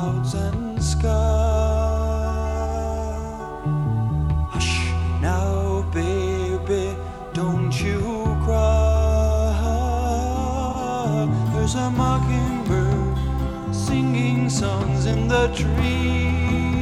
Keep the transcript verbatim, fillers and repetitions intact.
clouds and sky. Hush now, baby, don't you cry. There's a mockingbird singing songs in the trees.